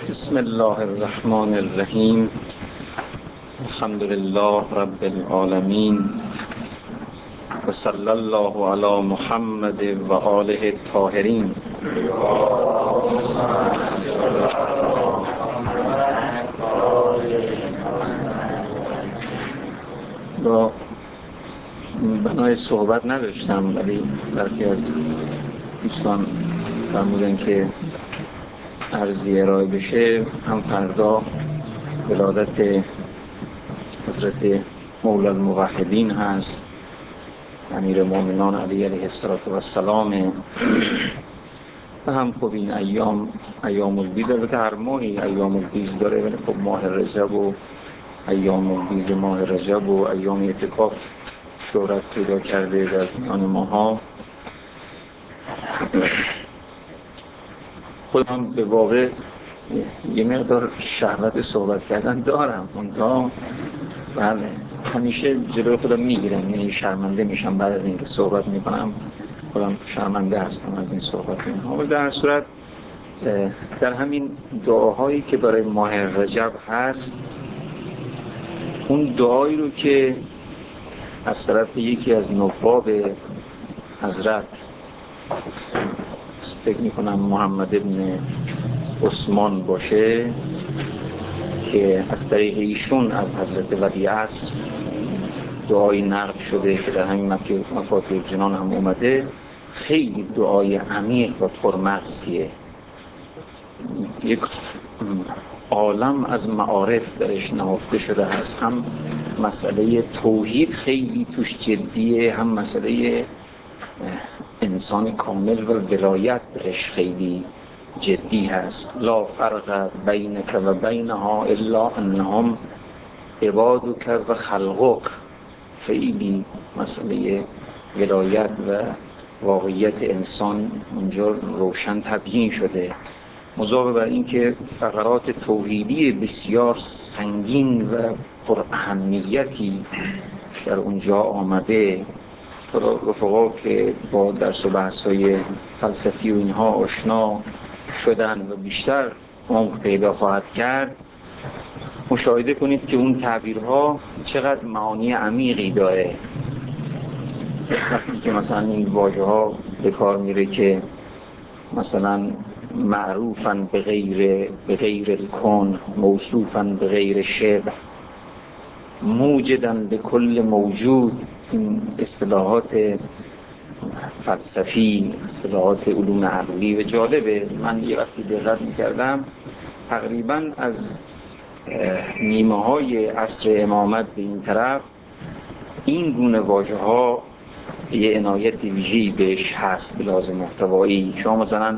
بسم الله الرحمن الرحیم. الحمد لله رب العالمین و صلی الله علی محمد و آله الطاهرین. با بنای صحبت نداشتم، ولی برخی از دوستان فرمودن که عرضی ارائه بشه. هم فردا ولادت حضرت مولا الموحدین هست، امیر مومنان علی علیه السلام، و هم خب این ایام البیض، البته هر ماهی ایام البیض داره، ولی خب ماه رجب و ایام البیض ماه رجب و ایام اعتکاف شهرت پیدا کرده در میان ماها. خودم به واقع یه مقدار شهوت صحبت کردن دارم، منتها بله همیشه جلوی خودم میگیرم، یعنی شرمنده میشم بعد از اینکه صحبت میکنم، خودم شرمنده هستم از این صحبت میکنم. ولی در صورت در همین دعاهایی که برای ماه رجب هست، اون دعایی رو که از طرف یکی از نواب حضرت، فکر میکنم محمد ابن عثمان باشه، که از طریق ایشون از حضرت ولی عصر دعایی نقل شده که در همین مفاتیح الجنان هم اومده، خیلی دعای عمیق و پرمغزیه. یک عالم از معارف درش نهفته شده هست، هم مسئله توحید خیلی توش جدیه، هم مسئله انسان کامل و ولایت درش خیلی جدی هست. لا فرق بینک و بینها الا انهم عبادک و خلقک. خیلی مسئله ولایت و واقعیت انسان اونجا روشن تبیین شده. مضافه بر این که فقرات توحیدی بسیار سنگین و پر اهمیتی در اونجا آمده. رفقا که با درس و بحث‌های فلسفی و اینها آشنا شدن و بیشتر عمق پیدا خواهد کرد، مشاهده کنید که اون تعبیرها چقدر معانی عمیقی داره. وقتی که مثلا این واژه ها به کار میره که مثلا معروفاً به غیر الکون، موصوفاً به غیر شبه، موجداً به کل موجود، این اصطلاحات فلسفی، اصطلاحات علوم عقلی و جالبه. من یه وقتی دقت میکردم تقریباً از نیمه های عصر امامت به این طرف این گونه واژه ها یه عنایت ویژه‌ای بهش هست به لحاظ محتوایی. شما مثلا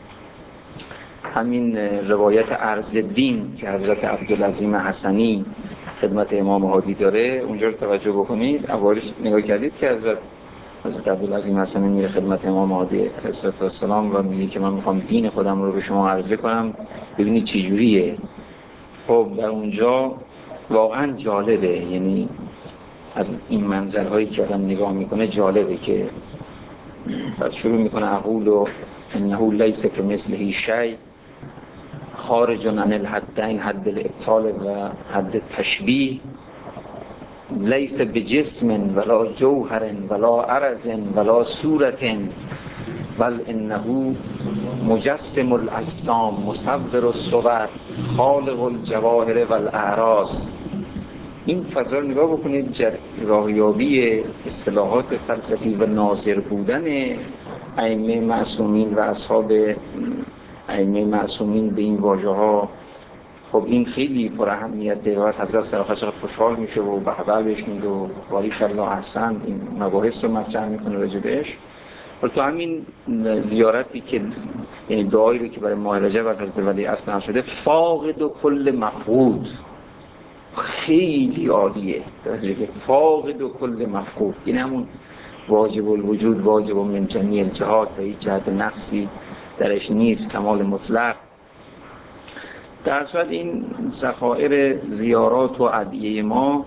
همین روایت ارزالدین که حضرت عبدالعظیم حسنی خدمت امام هادی داره، اونجا رو توجه بکنید. اولش نگاه کردید که حضرت عبدالعظیم حسنی میره خدمت امام هادی علیه السلام و میگه که من میخوام دین خودم رو به شما عرضه کنم، ببینید چی جوریه. خب در اونجا واقعا جالبه، یعنی از این منظرهایی که آدم نگاه میکنه جالبه که بعد شروع میکنه اقول انه لیس کمثله شیء خارج عن الحدین، حد الابطال و حد تشبیه، لیس بجسم ولا جوهر ولا عرض ولا صورت بل انه مجسم الاجسام مصور الصور خالق الجواهر والاعراض. این فضا رو نگاه بکنید، راهیابی اصطلاحات فلسفی و ناظر بودن ائمه معصومین و اصحاب ائمه معصومین به این واژه ها. خب این خیلی پر اهمیته و حضرت سراخت خوشحال میشه و بهبه بهش میگه و باریک الله احسن، این مباحث رو مطرح میکنه راجع بهش. ولی تو همین زیارتی که یعنی دعایی رو که برای ماه رجب از حضرت ولی عصر شده، فاقد و کل مفقود، خیلی عالیه. درجه که فاقد و کل مفقود، یعنی همون واجب الوجود، واجب من جمیع الجهات و هیچ جهت نقصی درش نیست، کمال مطلق. در صورت این ذخایر زیارات و ادعیه ما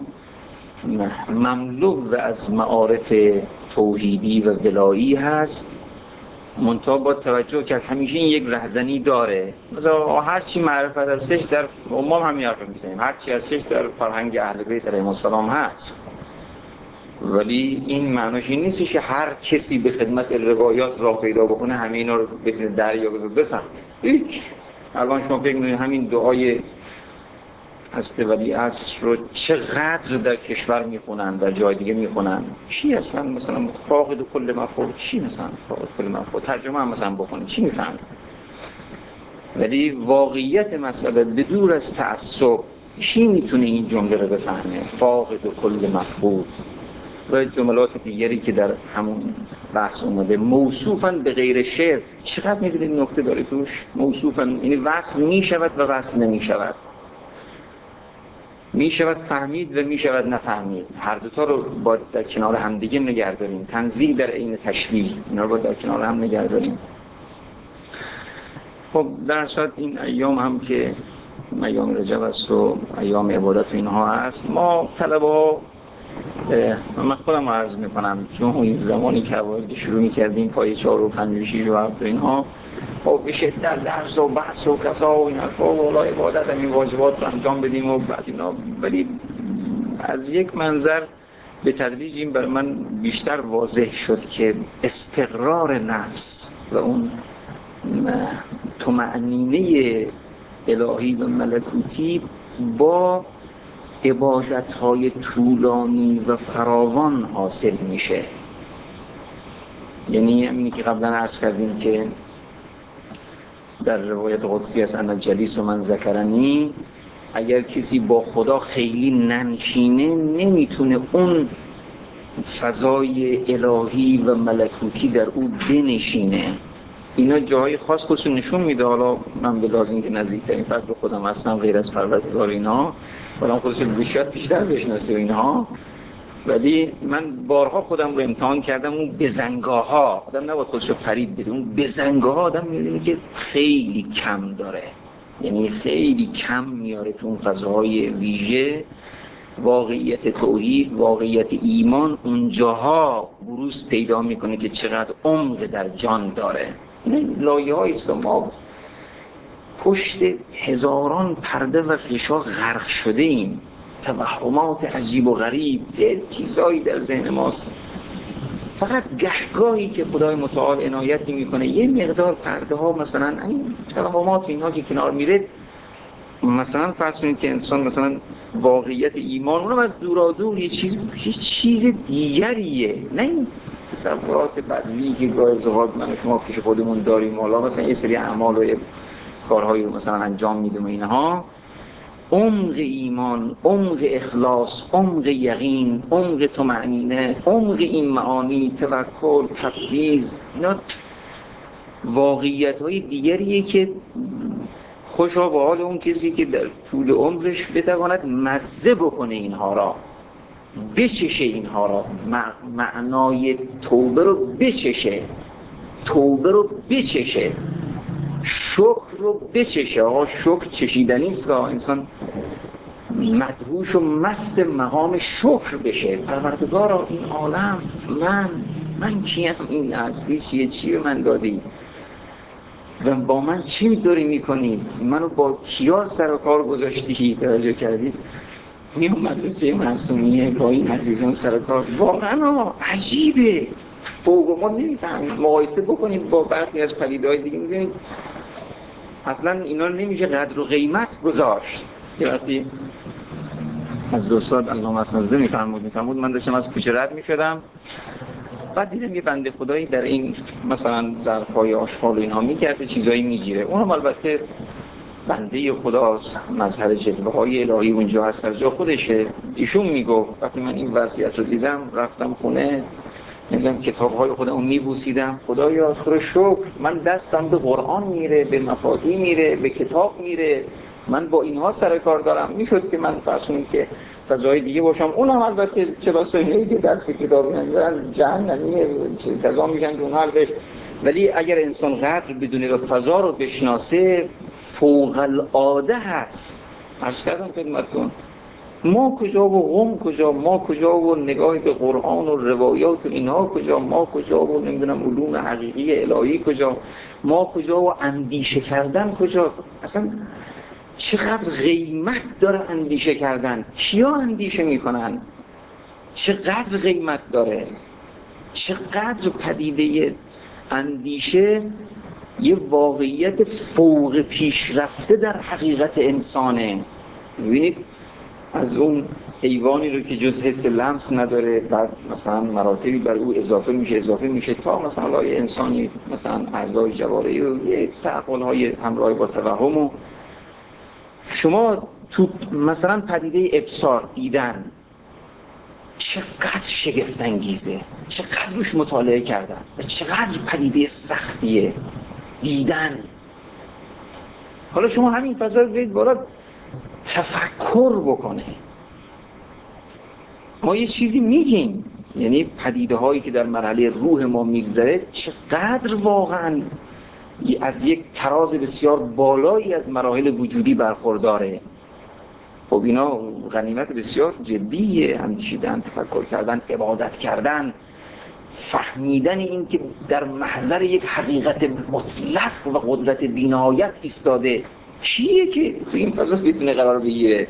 مملو از معارف توحیدی و ولایی هست منتها با توجه کرد همیشه این یک رهزنی داره. مثلا هر چی معرفت هستش در امام همین حرف میزنیم، هر چی هستش در فرهنگ اهل بیت علیهم السلام هست، ولی این معناش این نیستش که هر کسی به خدمت روایات راه پیدا بکنه همه اینا رو بتونه دریابه و بفهمه. هیچ. الان شما فکر می‌کنید همین دعای حضرت ولیعصر رو چقدر در کشور میخونن، در جای دیگه میخونن، چی اصلا مثلا فاقد کل مفهوم، چی مثلا فاقد کل مفهوم ترجمه هم مثلا بکنید چی میفهمید؟ ولی واقعیت مسئله بدور از تعصب چی میتونه این جمله رو بفهمه؟ فاقد کل مفهوم و جملات دیگری که در همون بحث اومده، موصوفاً به غیر شعر. چقدر میدونید نکته داره توش؟ موصوفاً یعنی وصل میشود و وصل نمیشود، میشود فهمید و میشود نفهمید، هر دوتا رو باید در کنار هم دیگه نگه داریم. تنزیل در عین تشبیه، اینا رو باید در کنار هم نگه داریم. خب در صورت این ایام هم که ایام رجب است و ایام عبادت و اینها هست، ما طلبه ها، من خودم عرض میکنم چون این زمانی که اوایل شروع میکردیم پای 4 و 5 و 6 و 7 و اینها، خب به شدت درس و بحث و کسا و این حرفا و والله عبادت هم این واجبات رو انجام بدیم و بعد اینا، ولی از یک منظر به تدریج این بر من بیشتر واضح شد که استقرار نفس و اون طمأنینه الهی و ملکوتی با عبادت‌های طولانی و فراوان حاصل میشه. یعنی همینی که قبلا عرض کردیم که در روایت قدسی از انا جلیس و من ذکرنی، اگر کسی با خدا خیلی ننشینه نمیتونه اون فضای الهی و ملکوتی در او بنشینه. اینا جاهای خاص خودشون نشون میده. حالا من به لازم که نزدیکترین فرد به خودم اصلا غیر از پروردگار اینا، حالا خودشون بیشتر بشناسه اینا، ولی من بارها خودم رو امتحان کردم. اون بزنگاه ها آدم نباید خودشو فرید بده، اون بزنگاه ها آدم میبینه که خیلی کم داره، یعنی خیلی کم میاره تو اون فضاهای ویژه. واقعیت توحید، واقعیت ایمان اونجاها بروز پیدا میکنه که چقدر عمق در جان داره. این لایه های است. ما پشت هزاران پرده و غشا غرق شده ایم، توهمات عجیب و غریب، چیزایی در ذهن ماست. فقط گهگاهی که خدای متعال عنایتی میکنه یه مقدار پرده ها مثلا این توهمات اینها که کنار میره، مثلا فرض کنید که انسان مثلا واقعیت ایمان اونم از دورادور یه چیز دیگریه، نه این تصورات بدوی که گاه زهاد من و شما پیش خودمون داریم. حالا مثلا یه سری اعمال و کارهایی رو مثلا انجام میدیم اینها. عمق ایمان، عمق اخلاص، عمق یقین، عمق طمأنینه، عمق این معانی، توکل، تفویض، اینا واقعیت‌های دیگریه که خوشا به حال اون کسی که در طول عمرش بتواند مزه بکنه اینها را، بچشه اینها را، معنای توبه رو بچشه، توبه رو بچشه، شکر رو بچشه. آقا شکر چشیدنی است، انسان مدهوش و مست مقام شکر بشه. پروردگارا این عالم من کیم؟ این عزیزی چی به من دادی و با من چی داری میکنی؟ منو با کیا سر و کار گذاشتی؟ توجه کردید؟ این مدرسه معصومیه با این عزیزان سر و کار واقعا عجیبه. فوق ما نمیفهمید. مقایسه بکنید با برخی از پدیده‌های دیگه می‌بینید اصلا اینا نمیشه قدر و قیمت گذاشت. که وقتی از استاد علامه اسنزده میفرمود من داشتم از کوچه رد میشدم، بعد دیدم یه بنده خدایی در این مثلا ظرف‌های آشغال اینها میکرده چیزایی میگیره. اونم البته بنده خداست، مظهر جلوه‌های الهی اونجا هست، در جا خودشه. ایشون میگفت وقتی من این وضعیت رو دیدم رفتم خونه، نمیدونم کتاب‌های خودمو میبوسیدم، خدایا تو رو شکر من دستم به قرآن میره، به مفاهیم میره، به کتاب میره، من با اینها سر کار دارم. میشد که من فرض که فضای دیگه باشم، اونم البته چرا سوینه‌ای که دست به کتاب می‌ندارن جهنمیه کذا میشن که اونها البته. ولی اگر انسان قدر بدونه و فضا رو بشناسه فوق العاده هست. عرض کردم خدمتتون ما کجا و قم کجا، ما کجا و نگاه به قرآن و روایات و اینها کجا، ما کجا و نمیدونم علوم حقیقی الهی کجا، ما کجا و اندیشه کردن کجا. اصلا چقدر قیمت داره اندیشه کردن، کیا اندیشه میکنن، چقدر قیمت داره، چقدر پدیده اندیشه یه واقعیت فوق پیشرفته در حقیقت انسانه. می‌بینید از اون حیوانی رو که جز حس لمس نداره، بعد مثلا مراتبی بر او اضافه میشه تا مثلا یه انسانی مثلا اعضای جوارحی و یه تعقل‌های همراه با توهم. و شما تو مثلا پدیده ابصار دیدن چقدر شگفت انگیزه، چقدر روش مطالعه کردن و چقدر پدیده سختیه دیدن. حالا شما همین فضا رو برید بالا تفکر بکنه. ما یه چیزی میگیم، یعنی پدیده هایی که در مرحله روح ما میگذره چقدر واقعا از یک تراز بسیار بالایی از مراحل وجودی برخورداره. خب اینا غنیمت بسیار جدیه، اندیشیدن، تفکر کردن، عبادت کردن، فهمیدن این که در محضر یک حقیقت مطلق و قدرت بی‌نهایت ایستاده. چیه که تو این فضا بتونه قرار بگیره؟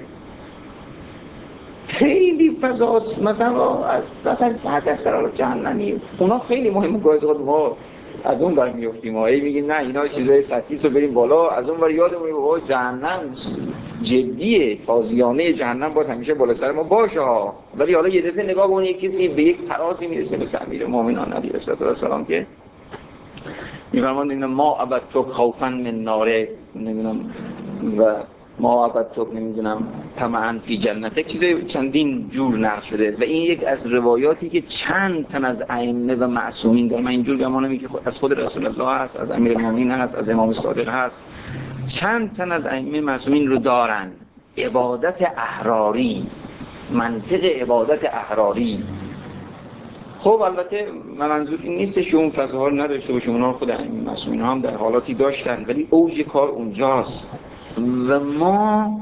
خیلی فضاست. مثلا حداکثر جهنمی اونا خیلی مهمه. گاهی اوقات ما از اون برمی افتیم و میگیم نه اینا چیزای سطحی رو بریم بالا، از اون ور یادمون میاد جهنم جدیه، تازیانه جهنم باید همیشه بالا سر ما باشه ها. ولی حالا یه دفعه نگاه کنید کسی به یک تراسی میرسه مثل امیرالمومنین علیه السلام که میفرمان نمیدونم ما ابدتک خوفا من ناره، نمیدونم و ما ابدتک نمیدونم طمعا فی جنتک، چیزای چندین جور نقل شده و این یک از روایاتی که چند تن از ائمه و معصومین دارن. من اینجور گمانم که از خود رسول الله هست، از امیرالمومنین هست، از امام صادق هست، چند تن از ائمه معصومین رو دارن. عبادت احراری، منطق عبادت احراری. خب البته منظور این نیست که اون فضاها رو نداشته باشه، اونها خود ائمه معصومین هم در حالاتی داشتن، ولی اوج کار اونجاست. و ما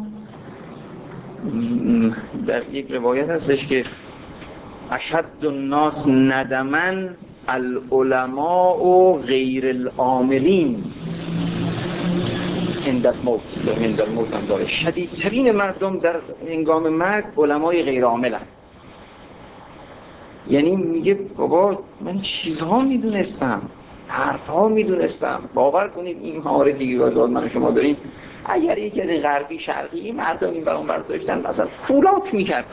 در یک روایت هستش که اشد الناس ندما العلماء و غیر العاملین عند الموت هم داره. شدیدترین مردم در هنگام مرگ علمای غیر عاملن. یعنی میگه بابا من چیزها میدونستم، حرفها میدونستم، باور کنید این معارفی که من شما داریم اگر یکی از این غربی شرقی مردم این برام برداشتن مثلا فولاد میکردن.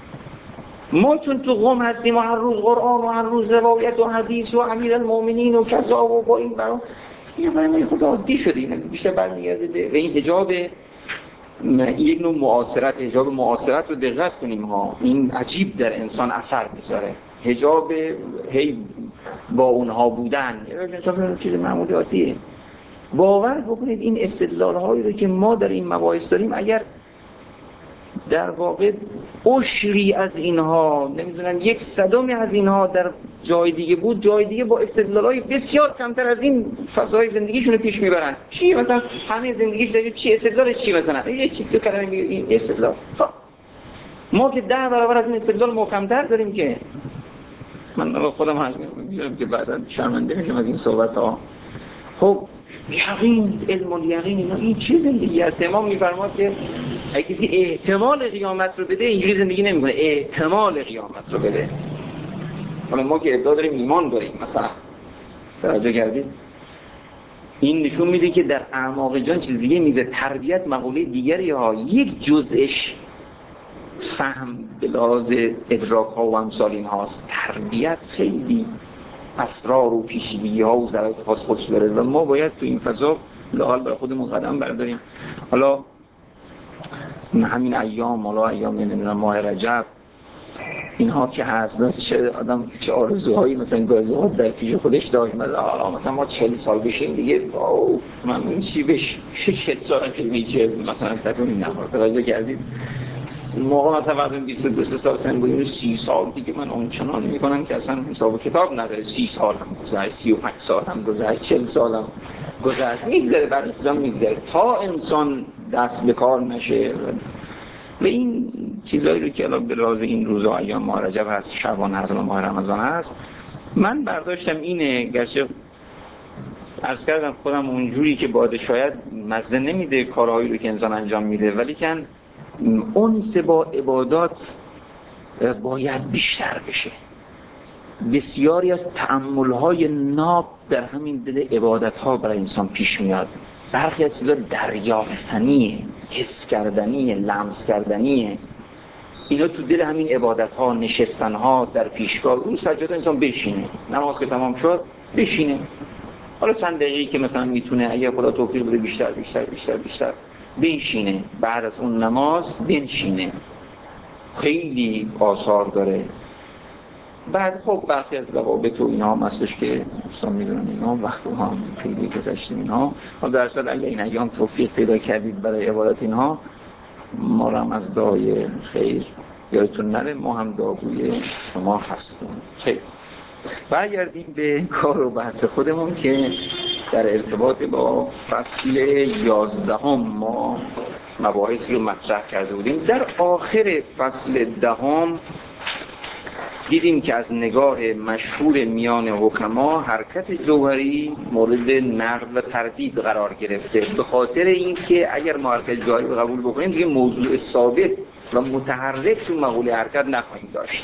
ما چون تو قم هستیم و هر روز قرآن و هر روز روایت و حدیث و امیرالمومنین و کذا و با این برام یه برای خود عادی شده. این بیشتر برمیگرده به این حجاب، یک نوع معاصرت، حجاب معاصرت رو دقت کنیم ها، این عجیب در انسان اثر میذاره. حجاب هی با اونها بودن یه چیز معمولی عادیه. باور بکنید این استدلال هایی رو که ما در این مباحث داریم اگر در واقع عشری از اینها، نمیدونم 1/100 از اینها در جای دیگه بود، جای دیگه با استدلال‌های بسیار کمتر از این فضای زندگیشون رو پیش میبرن. چی مثلا همه زندگیش داریم چی استدلال چی مثلا یه چیز تو کلمه میگه این استدلال. ما که 10 برابر از این استدلال محکم‌تر داریم که من خودم میگم که بعدا شرمنده میشم از این صحبت‌ها. خب یقین، علم الیقین، اینا این چه زندگی است؟ امام میفرماد که اگه کسی احتمال قیامت رو بده اینجوری زندگی نمیکنه، احتمال قیامت رو بده. حالا ما که ادعا داریم ایمان داریم مثلا، توجه کردید؟ این نشون میده که در اعماق جان چیز دیگه میزه. تربیت مقوله دیگری ها، یک جزءش فهم به لحاظ ادراک ها و امثال این هاست. تربیت خیلی اسرار و پیچیدگی ها و ظرف خاص خودش داره و ما باید تو این فضا لاحال برای خودمون قدم برداریم. حالا همین ایام، حالا ایام نمیدونم ماه رجب اینها که هست، چه آدم چه آرزوهایی مثلا گازوات در پیش خودش داشت. مثلا ما 40 سال بشیم دیگه من این چی بشه 40 سال خیلی چیز مثلا تکونی نخورد. توجه کردید؟ موقع مثلا وقتی 22 سال سن بودیم 30 سال دیگه من اونچنان میکنم که اصلا حساب کتاب نداره. 30 سال هم گذشت، 35 سال هم گذشت، 40 سال هم گذشت، میگذره بعد چیزا میگذره تا انسان دست به کار نشه. و این چیزایی رو که الان به لحاظ این روزا ایام ماه رجب هست، شعبان هست و ماه رمضان هست، من برداشتم اینه، گرچه عرض کردم خودم اونجوری که باید شاید مزه نمیده کارهایی رو که انسان انجام میده، ولی کن انس با عبادات باید بیشتر بشه. بسیاری از تأمل‌های ناب در همین دل عبادت‌ها برای انسان پیش میاد. برخی از چیزا دریافتنیه، حس کردنیه، لمس کردنیه. اینا تو دل همین عبادت‌ها، نشستن‌ها در پیشگاه، رو سجاده انسان بشینه، نماز که تمام شد بشینه، حالا چند دقیقه‌ای که مثلا میتونه، اگه خدا توفیق بده بیشتر بنشینه، بعد از اون نماز بنشینه، خیلی آثار داره. بعد خب برخی از ضوابط و اینا هم هستش که دوستان میدونن، اینا وقت هم خیلی گذشته اینها. حالا در اصل اگه این ایام توفیق پیدا کردید برای عبادت اینها، ما هم از دعای خیر یادتون نره، ما هم دعاگوی شما هستیم. خیلی برگردیم به کار و بحث خودمون که در ارتباط با فصل 11 ما مباحثی رو مطرح کرده بودیم. در آخر فصل 10 دیدیم که از نگاه مشهور میان حکما حرکت جوهری مورد نقد و تردید قرار گرفته، به خاطر اینکه اگر ما حرکت جوهری رو قبول بکنیم دیگه موضوع ثابت و متحرک تو مقوله حرکت نخواهیم داشت.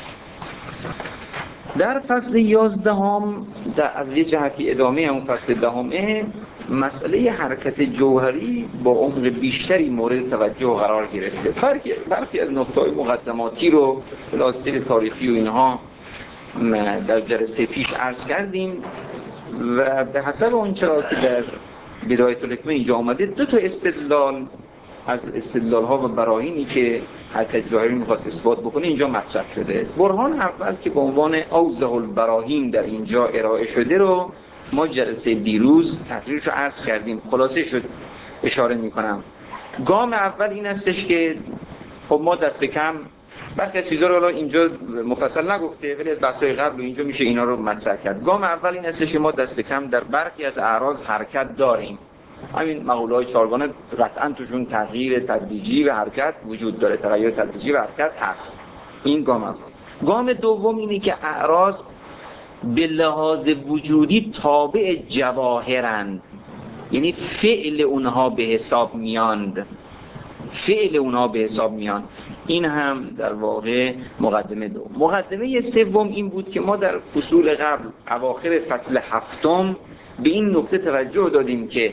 در فصل 11 از یه جهتی ادامه همون فصل 10 مسئله حرکت جوهری با عمق بیشتری مورد توجه قرار گرفته. برخی از نکته‌های مقدماتی رو بلاسیر تاریخی و اینها در جلسه پیش عرض کردیم و به حسب اون چرا که در بدایت الحکمه اینجا آمده، 2 استدلال از استدلال‌ها و براهینی که حرکت جوهری می‌خواست اثبات بکنه اینجا مطرح شده. برهان اول که به عنوان اوضح البراهین در اینجا ارائه شده رو ما جلسه دیروز تحلیلش رو عرض کردیم، خلاصه شد اشاره می‌کنم. گام اول این هستش که خب ما دست کم برخی از چیزا رو الان اینجا مفصل نگفته، ولی از بحث‌های قبل اینجا میشه اینا رو مطرح کرد. گام اول این هستش که ما دست کم در برخی از اعراض حرکت داریم. همین مقوله‌های 4گانه قطعاً توشون تغییر تدریجی و حرکت وجود داره، تغییر تدریجی و حرکت هست. این گام اول. گام دوم اینه که اعراض به لحاظ وجودی تابع جواهرند، یعنی فعل اونها به حساب میاند، این هم در واقع مقدمه دوم. مقدمه سوم این بود که ما در فصول قبل اواخر فصل 7 به این نکته توجه دادیم که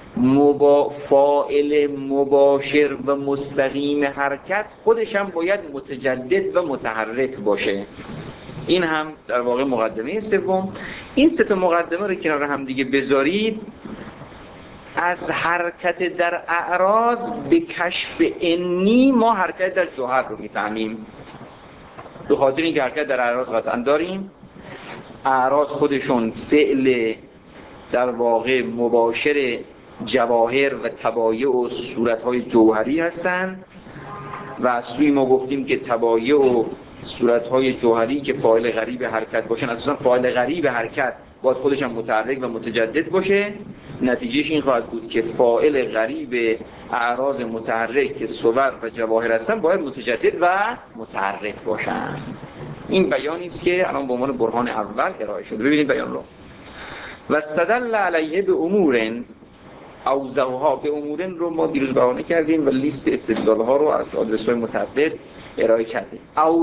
فاعل مباشر و مستقیم حرکت خودش هم باید متجدد و متحرک باشه. این هم در واقع مقدمه سوم. این 3 مقدمه رو کنار هم دیگه بذارید، از حرکت در اعراض به کشف انی ما حرکت در جوهر رو میفهمیم. به خاطر اینکه حرکت در اعراض قطعا داریم، اعراض خودشون فعل در واقع مباشر جواهر و طبایع و صورتهای جوهری هستند و از سوی ما گفتیم که طبایع و صورتهای جوهری که فاعل غریب حرکت باشن، اساسا فاعل غریب حرکت باید خودش هم متحرک و متجدد باشه. نتیجهش این خواهد بود که فاعل غریب اعراض متحرک که صور و جواهر هستن باید متجدد و متحرک باشن. این بیانی است که الان به عنوان برهان اول ارائه شده. ببینید بیان رو. و استدل علیه به امورن اوزهها، به امورن رو ما دیروز بهانه کردیم و لیست استدلال‌ها رو از آدرس‌های متعدد ارائه کردیم.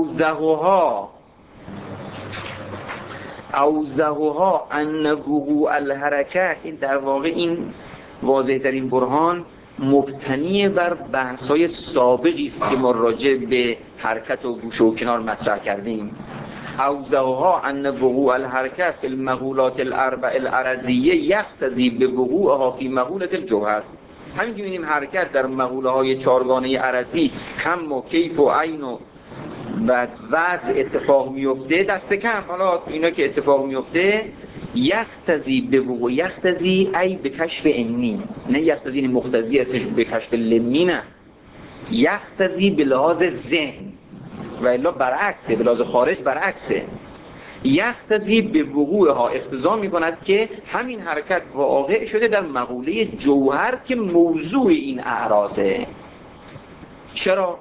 اوزهها ان وقوع الحرکه، این در واقع این واضح ترین برهان مبتنی بر بحث‌های سابقی است که ما راجع به حرکت و گوشه و کنار مطرح کردیم. اوزهها ان وقوع الحرکه فی المقولات الاربع العرضیه یقتضی به وقوعها فی مقولة الجوهر. همین که می‌بینیم حرکت در مقوله‌های 4گانه عرضی کم و کیف و عین و وضع اتفاق میفته، دست کم حالا اینا که اتفاق میفته، یقتضی به وقوع، یقتضی ای به کشف انی، نه یقتضی این مقتضی هستش به کشف لمی، نه، یقتضی به لحاظ ذهن و الا برعکسه، به لحاظ خارج برعکسه. یقتضی به وقوعها اقتضا میکند که همین حرکت واقع شده در مقوله جوهر که موضوع این اعراضه. چرا؟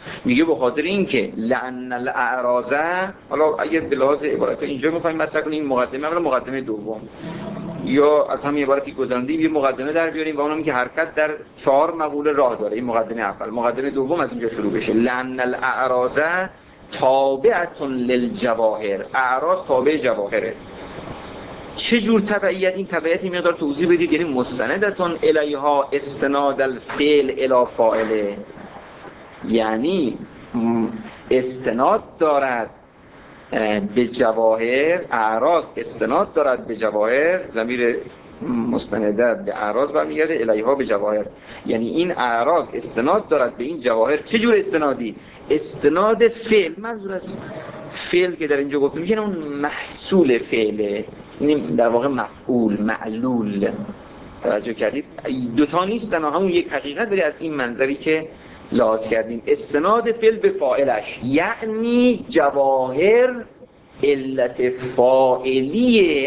میگه به خاطر اینکه لأن الاعراض، حالا اگه به لحاظ عبارت اینجا میخوایم مطرح کنیم مقدمه، اولا مقدمه دوم یا از همین عبارتی گذراندیم یه مقدمه در بیاریم و اونم که حرکت در 4 مقوله راه داره. این مقدمه اول. مقدمه دوم از اینجا شروع بشه. لأن الاعراض تابعة للجواهر، اعراض تابع جواهره. چه جور تبعیت؟ این تبعیت این مقدار توضیح بدید. یعنی مستندتون الیها استناد الفعل الی فاعله، یعنی استناد دارد به جواهر، اعراض استناد دارد به جواهر، ضمیر مستنده به اعراض برمیگرده، الیها به جواهر، یعنی این اعراض استناد دارد به این جواهر. چه جور استنادی؟ استناد فعل، منظور از فعل که در اینجا گفته میشه اون محصول فعله، یعنی در واقع مفعول، معلول. توجه کردید؟ دوتا نیستن، همون یک حقیقت داره از این منظری که لحاظ کردیم. استناد فعل به فاعلش، یعنی جواهر علت فاعلی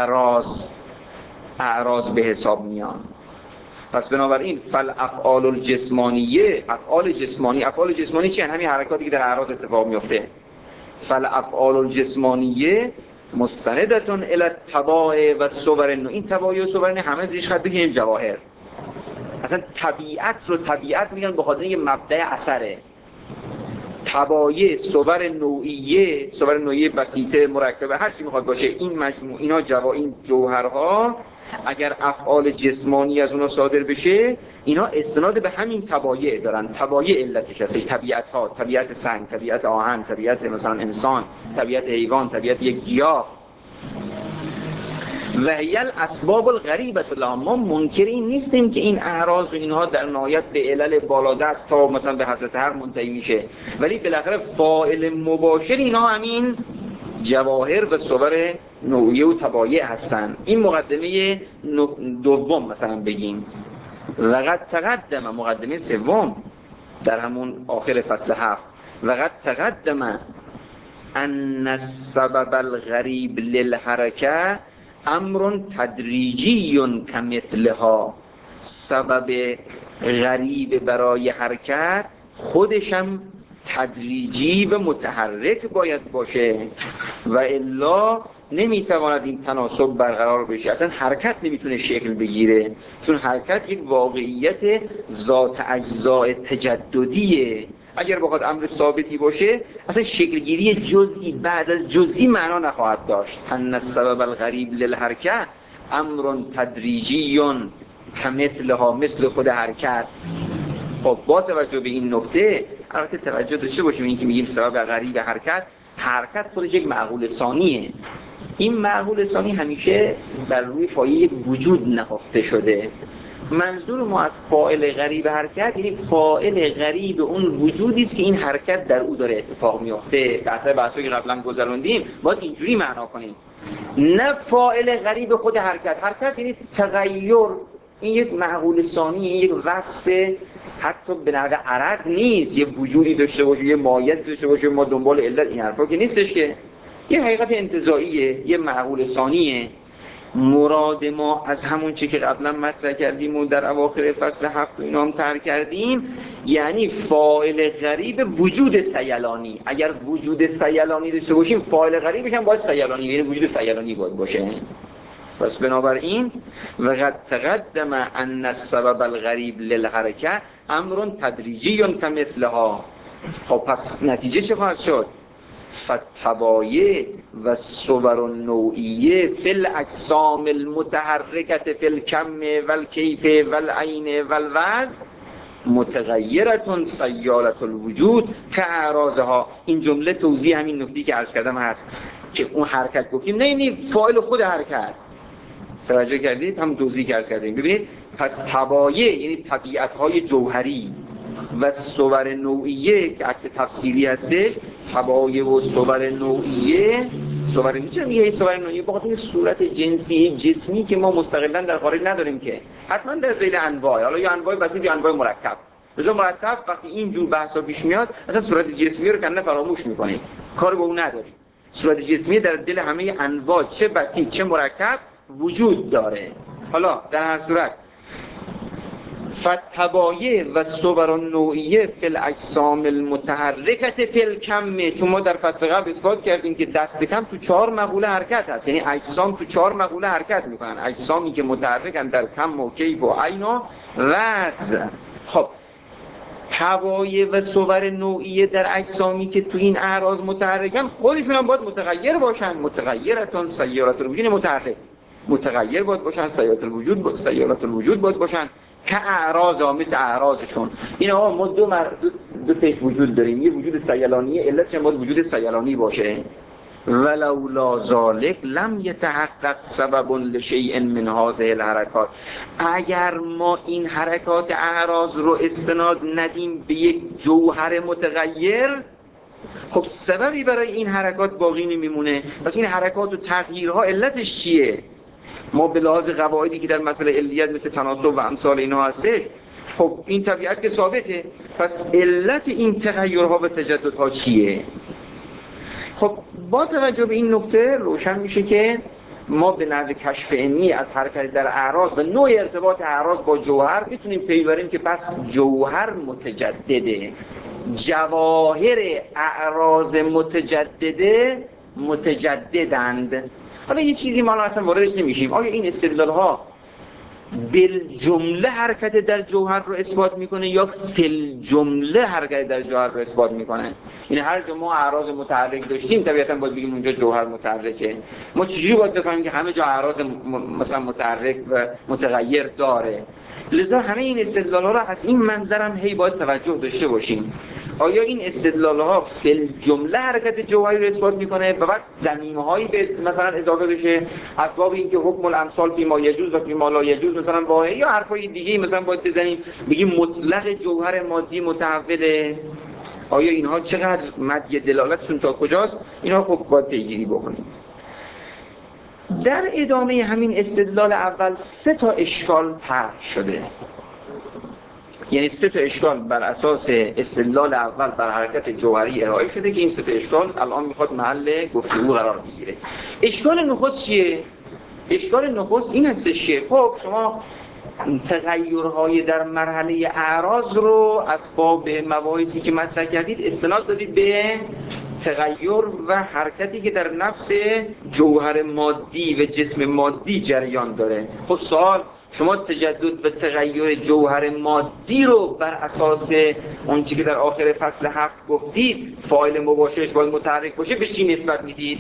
اعراض به حساب میان. پس بنابراین فالافعال الجسمانیه، افعال جسمانی چی؟ همین حرکاتی که در اعراض اتفاق میفته. فالافعال الجسمانیه مستندتون الی الطباع و صور. این طباع و صور همه زیش خط بگیم جواهر. اصلا طبیعت رو طبیعت میگن به خاطر اینکه مبدأ اثره. طبایع، صور نوعیه بسیطه، مرکبه، هر چی میخواد باشه، این مجموع این جوهرها اگر افعال جسمانی از اونا صادر بشه، اینا استناد به همین طبایع دارن. طبایع علتش هستش، طبیعت ها، طبیعت سنگ، طبیعت آهن، طبیعت مثلا انسان، طبیعت حیوان، طبیعت یک گیاه. و هی الاسباب الغریبه له، ما منکری نیستیم که این اعراض و اینها در نهایت به علل بالادست تا مثلا به حضرت حق منتهی میشه، ولی بالاخره فاعل مباشر اینا همین جواهر و صور نوعیه و طبایع هستن. این مقدمه دوم مثلا بگیم. وقد تقدم، مقدمه سوم در همون آخر فصل 7، وقد تقدم ان السبب الغریب للحرکه امر تدریجی کمثلها. سبب غریب برای حرکت خودشم تدریجی و متحرک باید باشه و الا نمیتواند این تناسب برقرار بشه. اصلا حرکت نمیتونه شکل بگیره، چون حرکت یک واقعیت ذات اجزاء تجددیه. اگر بخواد امر ثابتی باشه اصلا شکلگیری جزئی بعد از جزئی معنا نخواهد داشت. ان السبب الغریب للحرکه امر تدریجی کمثلها، مثل خود حرکت. خب با توجه به این نکته البته توجه داشته باشیم این که میگیم سبب غریب حرکت خودش یک معقول ثانیه. این معقول ثانی همیشه بر روی پایه وجود نهفته شده. منظور ما از فاعل غریب حرکت یعنی فاعل غریب اون وجودی است که این حرکت در او داره اتفاق میفته. بحثی که قبلا گذروندیم باید اینجوری معنا کنیم، نه فاعل غریب خود حرکت یعنی تغییر. این یک معقول ثانی، این یک وصف حتی به نوع عرض نیست، یه وجودی داشته باشه، یه ماهیت داشته باشه، ما دنبال علت این حرفا که نیستش، که یه حقیقت انتزاعیه، یه معقول ثانیه. مراد ما از همون چی که قبلا مطرح کردیم و در اواخر فصل 7 اینا هم طرح کردیم، یعنی فاعل غریب وجود سیلانی. اگر وجود سیلانی داشته باشیم فاعل غریبش هم باید سیلانی، یعنی وجود سیلانی باید باشه. پس بنابراین وقد تقدم ان السبب الغریب للحرکه امر تدریجی کمثلها. خب پس نتیجه چه خواهد شد؟ فالطبایع و صور النوعیه فی الاجسام المتحرکه فی الکم والکیف والعین والوزن متغیرتون سیالت الوجود که اعراضها. این جمله توضیح همین نکتی که عرض کردم هست که اون حرکت گفتیم نه یعنی فاعل خود حرکت. توجه کردید؟ هم توضیح که عرض کردیم. ببینید پس طبایع یعنی طبیعت‌های جوهری و صور نوعیه که عکس تفسیری هستش، طبایع و صور نوعیه، صور نوعیه با خاطر صورت جنسی جسمی که ما مستقلاً در خارج نداریم که حتما در ذیل انواع، حالا یا انواع بسیط یا انواع مرکب. مثلا مرکب وقتی این جور بحثا پیش میاد اصلا صورت جسمی رو کنه فراموش میکنیم، کار به اون نداریم. صورت جسمی در دل همه انواع چه بسیط چه مرکب وجود داره. حالا در هر صورت فتبایع و صور النوعیه فی الاجسام المتحرکت فی الکم، چون ما در فصل قبل اثبات کردیم که دست کم تو 4 مقوله حرکت هست، یعنی اجسام تو 4 مقوله حرکت میکنن، اجسامی که متحرکن در کم و کیف و عین و وزن. خب تبایع و صور نوعیه در اجسامی که تو این اعراض متحرکن خودشون هم باید متغیر باشن، متغیرتون سیارت الوجود، متغیر باید باشن، سیارت الوجود باید باشن که اعراض ها مثل اعراضشون. این ما دو تیپ وجود داریم، یه وجود سیلانیه، علتش باید وجود سیلانی باشه. ولولا ذالک لم یتحقق سبب لشیء من هذه الحرکات، اگر ما این حرکات اعراض رو استناد ندیم به یک جوهر متغیر، خب سببی برای این حرکات باقی نمیمونه. پس این حرکات و تغییرها علتش چیه؟ ما به لحاظ قواعدی که در مسئله علیت مثل تناسب و امثال اینا هستش، خب این طبیعت که ثابته، پس علت این تغییرها و تجددها چیه؟ خب با توجه به این نکته روشن میشه که ما به نحو کشف علمی از حرکت در اعراض و نوع ارتباط اعراض با جوهر میتونیم پی بریم که پس جوهر متجدده، جواهر اعراض متجددند. حالا یه چیزی ما اصلا واردش نمیشیم، آیا این استدلال ها بالجمله حرکت در جوهر رو اثبات میکنه یا فی جمله حرکت در جوهر رو اثبات میکنه؟ یعنی هر جا ما اعراض متحرک داشتیم طبیعتا باید بگیم اونجا جوهر متحرکه. ما چجوری باید بفهمیم که همه جا اعراض مثلا متحرک و متغیر داره؟ لذا همه این استدلال ها رو از این منظر هم هی باید توجه داشته باشیم. آیا این استدلال ها فی جمله حرکت جوهری رو اثبات میکنه و بعد ضمیمه هایی به مثلا اضافه بشه اسباب این که حکم الامثال فی ما یجوز و فی ما لا یجوز مثلا واقعی، یا حرفای دیگه مثلا باید بزنیم بگیم مطلق جوهر مادی متحوله؟ آیا اینها چقدر مدی دلالتشون تا کجاست؟ اینها خب باید پیگیری بکنیم. در ادامه همین استدلال اول 3 تا اشکال طرح شده، یعنی 3 تا اشکال بر اساس استدلال اول بر حرکت جوهری ارائه شده که این 3 تا اشکال الان میخواد محل گفتگو قرار بگیره. اشکال نخست چیه؟ اشکال نخست این هستش که خب شما تغییرهای در مرحله اعراض رو از باب مباحثی که مطرح کردید استناد دادید به تغییر و حرکتی که در نفس جوهر مادی و جسم مادی جریان داره. خب سوال، شما تجدد و تغییر جوهر مادی رو بر اساس اون چیزی که در آخر فصل 7 گفتید فاعل مباشرش باید متحرک باشه به چی نسبت میدید؟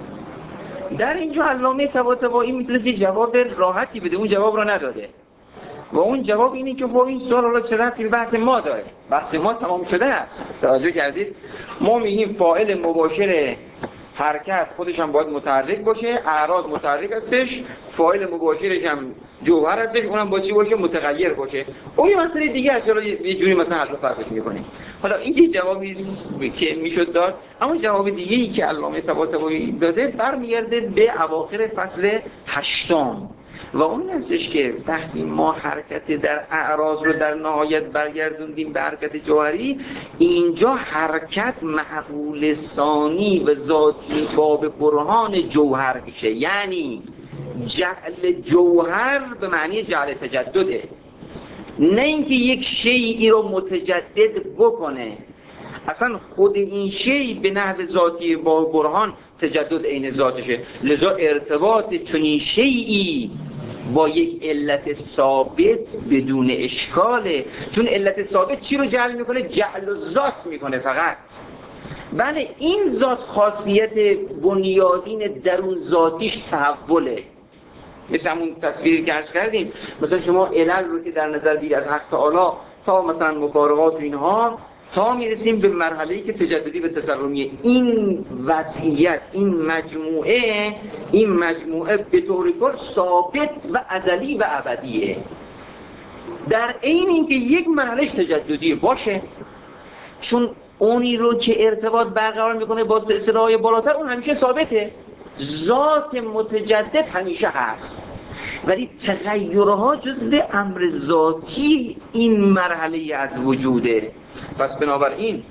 در اینجا علامه طباطبایی میتونه جواب راحتی بده، اون جواب رو نداده و اون جواب اینه که خب این سوال حالا چه ربطی به بحث ما داره؟ بحث ما تمام شده است. توجه کردید؟ ما میگیم فاعل مباشر حرکت خودش هم باید متحرک باشه، اعراض متحرک هستش، فاعل مباشرش هم جوهر هستش، اونم با چی باشه؟ متغیر باشه. اون یه مسئله دیگه است، چرا یه جوری مثلا حل و فصلش می‌کنیم. حالا این یه جوابی که میشد داد، اما جواب دیگه‌ای که علامه طباطبایی داده برمیگرده به اواخر فصل 8 و اون هستش که وقتی ما حرکت در اعراض رو در نهایت برگردوندیم به حرکت جوهری، اینجا حرکت معقول ثانی و ذاتی باب برهان جوهر میشه، یعنی جعل جوهر به معنی جعل تجدده، نه اینکه یک شیئی رو متجدد بکنه. اصلا خود این شیء به نحو ذاتی با برهان تجدد عین ذاتشه. لذا ارتباط چنین شیئی با یک علت ثابت بدون اشکاله، چون علت ثابت چی رو جعل میکنه؟ جعل ذات میکنه فقط. بله این ذات خاصیت بنیادین درون ذاتیش تحوله، مثل همون تصویری که عرض کردیم. مثلا شما علل رو که در نظر بگیرید از حق تعالی تا مثلا مفارقات و اینها تا میرسیم به مرحله‌ای که تجددی به تسلمیه، این وضعیت، این مجموعه به طور کل ثابت و ازلی و ابدیه، در عین اینکه یک مرحلهش تجددی باشه، چون اونی رو که ارتباط برقرار میکنه با سلسله‌های بالاتر اون همیشه ثابته، ذات متجدد همیشه هست، ولی تغییرها جزء امر ذاتی این مرحله از وجوده. پس بنابراین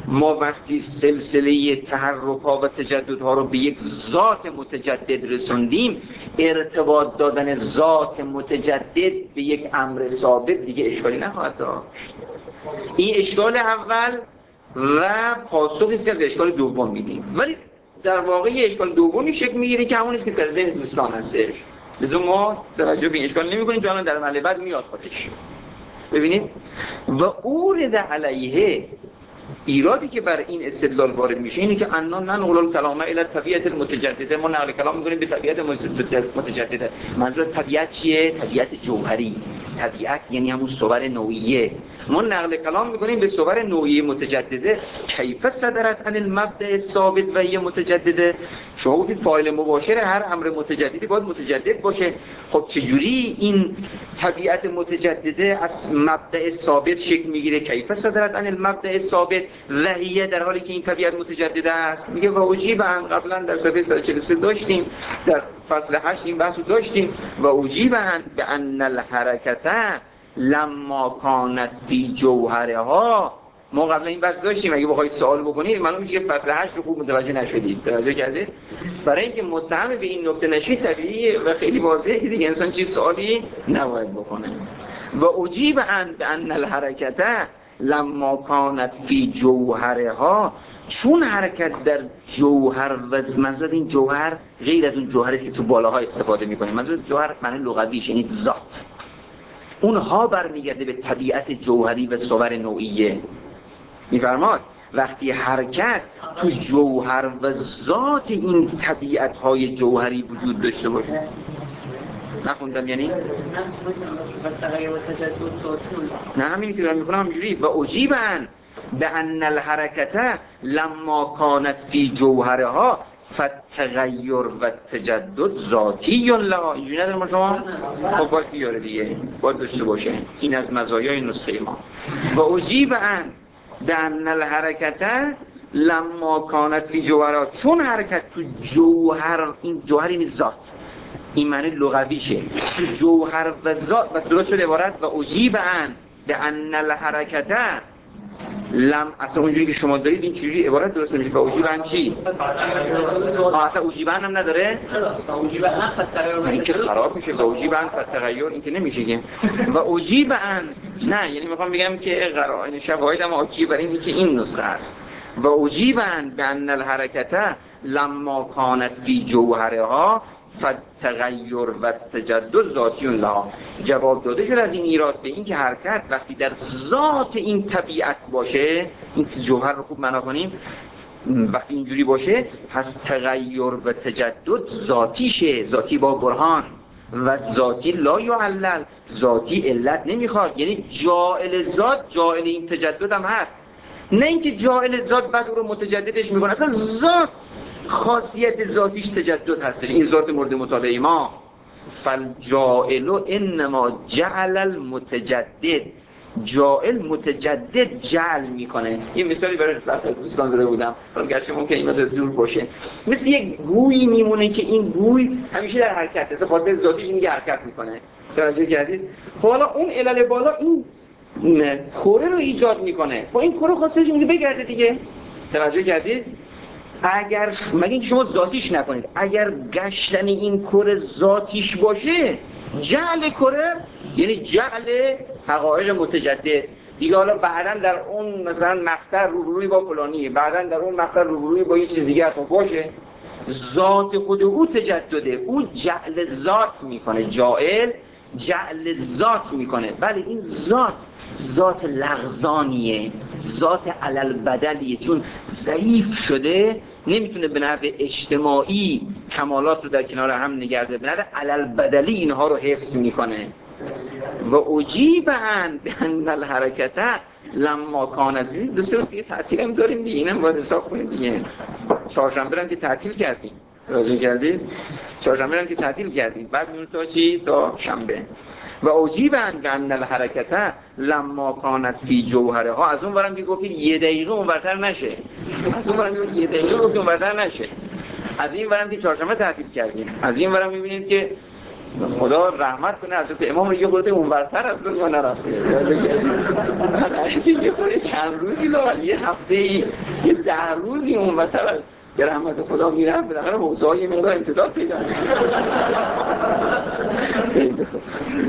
ما وقتی سلسله تحرک‌ها و تجددها رو به یک ذات متجدد رسوندیم، ارتباط دادن ذات متجدد به یک امر ثابت دیگه اشکالی نخواهد داشت. این اشکال اول و پاسخی است که از اشکال دوم میدیم، ولی در واقع اشکال دومی شکل میگیره که همون است که در ذهن دوستان هستش. لذا ما توجه به این اشکال نمی‌کنیم چون در مرحله بعد میاد خودش. ببینید و اورد علیه، ایرادی که بر این استدلال وارد میشه اینه که انا ننقل الکلام الی طبیعت المتجدده، ما نقل کلام می‌کنیم به طبیعت متجدده. منظور طبیعت چیه؟ طبیعت جوهری. طبیعت یعنی همون صور نوعیه. ما نقل کلام می‌کنیم به صور نوعیه متجدده. کیف صدرت عن المبدأ ثابت و هي متجدده. شما گفتید فاعل مباشر هر امر متجددی باید متجدد باشه. خب چجوری این طبیعت متجدده از مبدأ ثابت شکل میگیره؟ کیف صدرت عن المبدأ ثابت و هي، در حالی که این طبیعت متجدده است. میگه و اجیب عن، قبلا در صفحه 143 داشتیم، در فصل 8 این بحثو داشتیم، و اجیب عن بان الحرکت لما کانت فی جوهرها. ما قبلا این بحث داشتیم، اگه بخواید سوال بکنید معلوم میشه که فصل 8 رو خوب متوجه نشدید. توجه کردید؟ برای اینکه متهم به این نکته نشید طبیعیه و خیلی واضحه که دیگه انسان چیز سوالی نباید بکنه. و اجیب عن بان الحرکت لما کانت فی جوهرها، چون حرکت در جوهر، و منظور این جوهر غیر از اون جوهری که تو بالاها استفاده میکنه، منظور جوهر معنی لغویش یعنی ذات، اونها برمیگرده به طبیعت جوهری و صور نوعیه. میفرماد وقتی حرکت تو جوهر و ذات این طبیعت‌های جوهری وجود داشته باشه. نخوندم یعنی؟ نه همینی که دارم میخونم همینجوری. و اجیبن بان الحرکت لما کانت فی جوهرها فالتغیر و تجدد ذاتی لها. اینجوری ندارم شما؟ خب باید بیاره دیگه، باید داشته باشه. این از مزایای نسخه ما. و اجیبن بان الحرکت لما کانت فی جوهرها، چون حرکت تو جوهر، این جوهر این ذات، این معنی لغویشه، تو جوهر و ذات، و درست شد عبارت و اجیبن بان الحرکت اصلا اونجوری که شما دارید این چجوری عبارت درست نمیشه. و اجیبن چی؟ اصلا اجیبن هم نداره؟ این که خراب میشه. و اجیبن فتغیر این که نمیشه که. و اجیبن نه، یعنی میخوام بگم که قرائن شواهد هم حاکی بر اینه که این نسخه است. و اجیبن بان الحرکت لما کانت فی جوهرها فالتغیر و تجدد ذاتی لها. جواب داده شد از این ایراد به این که حرکت وقتی در ذات این طبیعت باشه، این جوهر رو خوب معنا کنیم، وقتی اینجوری باشه پس تغیر و تجدد ذاتیشه، ذاتی با برهان، و ذاتی لا یعلل، ذاتی علت نمیخواد. یعنی جاعل ذات جاعل این تجدد هم هست، نه اینکه جاعل ذات بعد او رو متجددش میکنه. اصلا ذات خاصیت ذاتیش تجدد هستش. این ذات مورد مطالعه ما. فالجاعل انما جعل المتجدد، جاعل متجدد جعل میکنه. یه مثالی برای دوستان داده بودم، گرچه ممکن این مدت دور باشه، مثل یک گویی میمونه که این گوی همیشه در حرکت هست، خاصیت ذاتیش اینه حرکت میکنه. توجه کردید؟ خب حالا اون علل بالا این کره رو ایجاد میکنه، با این کره خاصیتش میگه بگرده دیگه. توجه کردید؟ اگر مگه اینکه شما ذاتیش نکنید، اگر گشتن این کره ذاتیش باشه، جعل کره یعنی جعل حقایق متجدد دیگه. حالا بعداً در اون مثلا مقطع روبروی با فلانیه، بعداً در اون مقطع روبروی با یه چیز دیگه اصلا باشه، ذات خود او تجدده، او جعل ذات میکنه. جاعل جعل ذات میکنه. بله این ذات لغزانیه، ذات علل بدلیه، چون ضعیف شده نمیتونه به نحو اجتماعی کمالات رو در کنار هم نگرده، به نحو علل بدلی اینها رو حفظ میکنه. و اجیب عن بان الحرکت لما کانت، دوستان دیگه تعطیل هم داریم دیگه، اینم باید حساب کنیم دیگه. چهارشنبه هم که تعطیل کردیم، راضی کردید؟ چهارشنبه هم که تعطیل کردیم، بعد میون تا چی؟ تا شنبه. و اجیبن بان الحرکت لما کانت فی جوهرها. از اون برم که گفتید یه دقیقه اونورتر نشه، از اون برم که یه دقیقه اونورتر نشه. از این برم که چهارشنبه تعطیل کردیم، از این برم میبینید که خدا رحمت کنه حضرت امام یه خورده اونورتر از دنیا نرفته. یه خورده چند روزی لااقل یه هفته‌ای یه 10 روزی اونورتر به رحمت خدا میرم، بالاخره موضوعی مقدار امتداد پیدا خیلی خوب.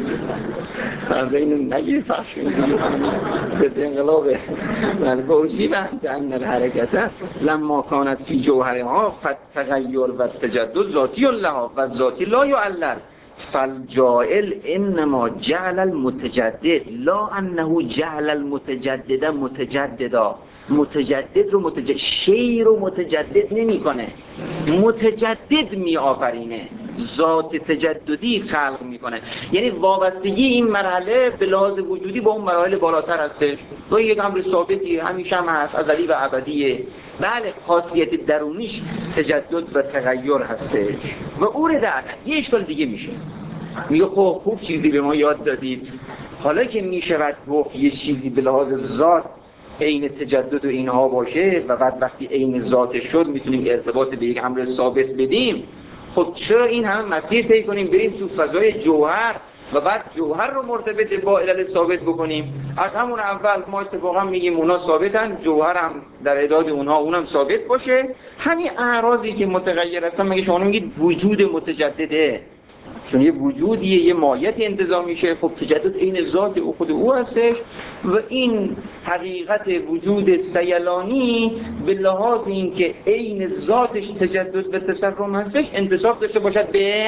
فردا اینو نگیری فحش کنید ضد انقلاب البوجیبا ان الحرکت لما کانت فی جوهرها فتغیر و تجدد ذاتی لها و ذاتی لا یعلل فالجائل انما جعل المتجدد لا انه جعل المتجدد متجددا. متجدد رو شی رو متجدد نمی کنه، متجدد می آفرینه، ذات تجددی خلق می کنه. یعنی وابستگی این مرحله به لحاظ وجودی با اون مراحل بالاتر هستش و یک امر ثابتی همیشه هم هست، ازلی و ابدیه. بله خاصیت درونیش تجدد و تغییر هستش. و اورد یه اشکال دیگه میشه، میگه خب خوب چیزی به ما یاد دادید، حالا که میشود گفت یه چیزی به لحاظ ذات عین تجدد و اینها باشه و بعد وقتی عین ذات شد میتونیم ارتباط به یک امر ثابت بدیم، خب چرا این همه مسیر طی کنیم بریم تو فضای جوهر و بعد جوهر رو مرتبط با علل ثابت بکنیم؟ از همون اول ما اتفاقا میگیم اونا ثابتن، جوهر هم در اعداد اونها اونم ثابت باشه. همین اعراضی که متغیر هستن مگه شما میگید وجود متجدده؟ چون یه وجودیه، یه ماهیت انتزاع میشه. خب تجدد این ذات او خود او هستش و این حقیقت وجود سیلانی به لحاظ این که عین ذاتش تجدد و تصرم هستش انتصاف داشته باشد به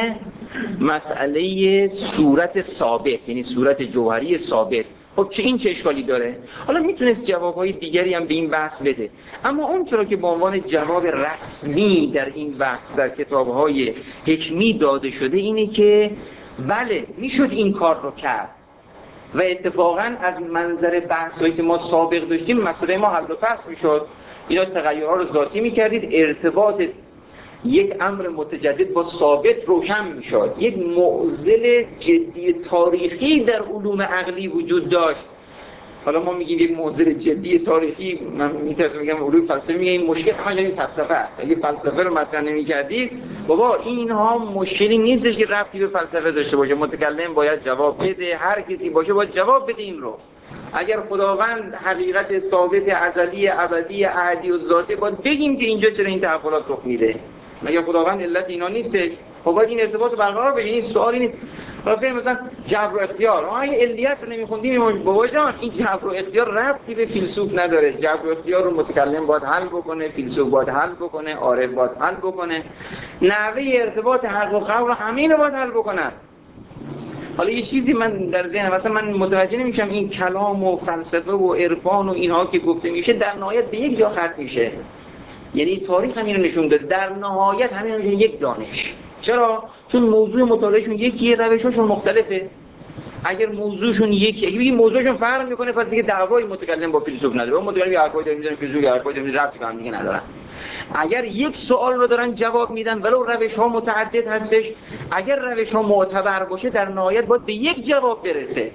مسئله صورت ثابت، یعنی صورت جوهری ثابت. خب چه اشکالی داره؟ حالا میتونست جوابهای دیگری هم به این بحث بده، اما اون چرا که به عنوان جواب رسمی در این بحث در کتابهای حکمی داده شده اینه که بله میشد این کار رو کرد و اتفاقا از منظر بحثایی که ما سابق داشتیم مسئله ما حل و فصل میشد. اینا تغییرها رو ذاتی میکردید، ارتباط یک امر متجدد با ثابت روشن میشد. یک معضل جدی تاریخی در علوم عقلی وجود داشت. حالا ما میگیم یک معضل جدی تاریخی، من میگم علوم فلسفه میگه این مشکل همه این فلسفه است. اگه فلسفه رو مطرح نمی‌کردید بابا اینها مشکلی نیستش که ربطی به فلسفه داشته باشه، متکلم باید جواب بده، هر کسی باشه باید جواب بده این رو. اگر خداوند حقیقت ثابت ازلی ابدی احدی و ذاتی باید بگیم که اینجا چرا این تحولات رخ میده. مگه خداوند علت اینا نیستش؟ خب باید این ارتباط برقرار بشه. این سوالی نیست. حالا مثلا جبر و اختیار، این علیت رو نمیخوندیم بابا جان، این جبر و اختیار ربطی به فیلسوف نداره. جبر و اختیار رو متکلم باید حل بکنه، فیلسوف باید حل بکنه، عارف باید حل بکنه، نحوه ارتباط حق و قول رو همین رو باید حل بکنن. حالا یه چیزی من در ذهنم، مثلا من متوجه نمیشم این کلام و فلسفه و عرفان و اینها که گفته میشه در نهایت به یک جا ختم میشه. یعنی تاریخ همین رو نشون داده، در نهایت همین رو یک دانش. چرا؟ چون موضوع مطالعهشون یکیه، روششون مختلفه. اگر موضوعشون یکیه، اگه موضوعشون فرق میکنه پس دیگه دعوای متکلم با فیلسوف نداره. اون متکلم یه حرفایی داره میزنه، فیلسوف یه حرفایی داره، ربطی به هم دیگه ندارن. اگر یک سوال رو دارن جواب میدن ولو روش‌ها متعدد هستش، اگر روش‌ها معتبر باشه در نهایت باید به یک جواب برسه.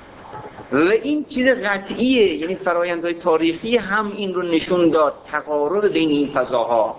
و این چیز قطعیه، یعنی فرآیندهای تاریخی هم این رو نشون داد، تقارب بین این فضاها.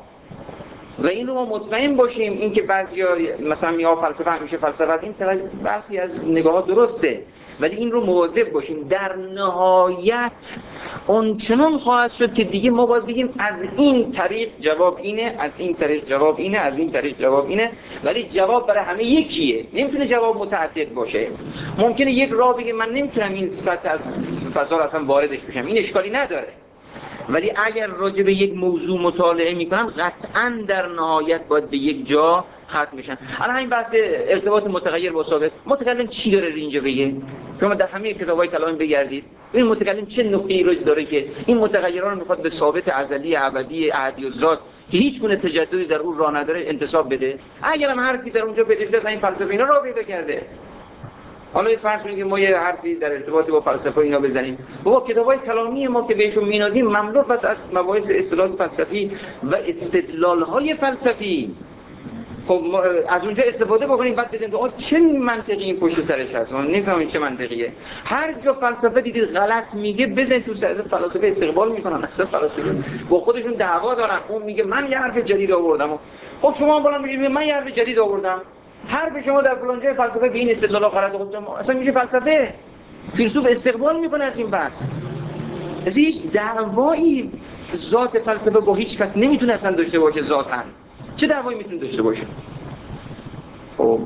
و این رو ما مطمئن باشیم، این که بعضیا مثلا میگه فلسفه همیشه فلسفه، این برخی از نگاه‌ها درسته، ولی این رو مواظب باشیم در نهایت اون چنان خواهد شد که دیگه ما باید بگیم از این طریق جواب اینه، از این طریق جواب اینه، از این طریق جواب اینه، ولی جواب برای همه یکیه، نمیتونه جواب متعدد باشه. ممکنه یک راه بگه من نمیتونم این سطح از فضا رو اصلا واردش بشم، این اشکالی نداره، ولی اگر راجع به یک موضوع مطالعه میکنم قطعاً در نهایت باید به یک جا ختم میشن. الان همین بحث ارتباط متغیر با ثابت، متکلم چی داره اینجا بگه؟ شما در همه کتاب‌های کلام بگردید این متکلم چه نکته‌ای رو داره که این متغیرها رو میخواد به ثابت ازلی ابدی احدی و ذات که هیچ گونه تجددی در اون راه نداره انتساب بده. اگر هم حرفی در اونجا بده این فلسفه اینا رو پیدا کرده. حالا فرض کنید که ما یه حرفی در ارتباط با فلسفه اینا بزنیم، بابا کتابای کلامی ما که بهشون مینازیم مملو بس از مباحث اصطلاحات فلسفی و استدلال‌های فلسفی. خب از اونجا استفاده بکنیم بعد بدیم که چه منطقی این پشت سرش هست، ما نمی‌فهمیم چه منطقیه. هر جا فلسفه دیدید غلط میگه بزنید تو سر فلسفه استقبال میکنن. اصلا فلسفه با خودشون دعوا دارن، اون میگه من یه حرف جدید آوردم، خب شما هم بالا میگید من یه حرف جدید آوردم. حرف شما در فلان جای فلسفه به این استدلال آخرت خودتون اصلا میشه فلسفه. فیلسوف استقبال میکنه از این بحث. از هیچ دعوایی ذات فلسفه با هیچ کس نمیتونه اصلا داشته باشه ذاتاً. چه دعوایی میتونه داشته باشه؟ خب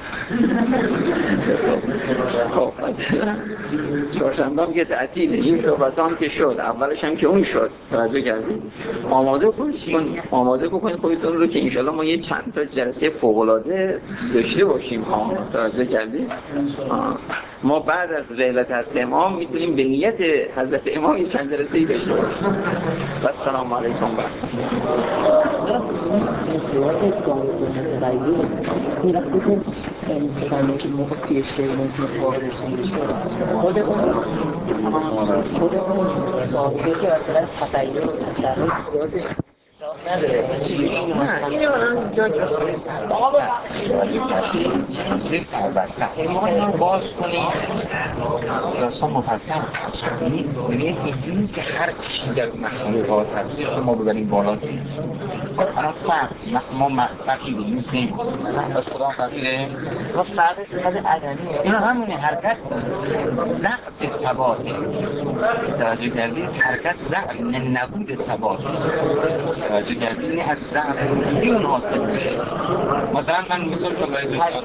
چهارشنبه هم که تعطیله، این صحبت هم که شد، اولش هم که اون شد، توجه کردید؟ آماده بکنید خودتون رو که انشالله ما یه چند تا جلسه فوق‌العاده داشته باشیم. توجه کردید؟ ما بعد از رحلت حضرت امام میتونیم به نیت حضرت امام این چند جلسه‌ای داشته باشیم. و السلام علیکم. مثلا که موقع پیشتر ممکن قابلشون بشه خود اون صاحبه که مثلا تغییر و تغییر زیادش نداره. نه این الان جا ما باز کنیم داستان مفصل نیست. ببینید اینجوری نیست که هر چیزی در مخلوقات هستی شما ببریم بالا کنید. الان ما فرقی نیستیم، از خدا فرقیده ما فرقش قدر عدمیه. اینا همونه حرکت ضعف ثبات. توجه کردید؟ حرکت ضعف نبود ثبات. توجه کردید؟ یعنی از ضعف اون حاصل میشه. مثلا من مثال برای دوستان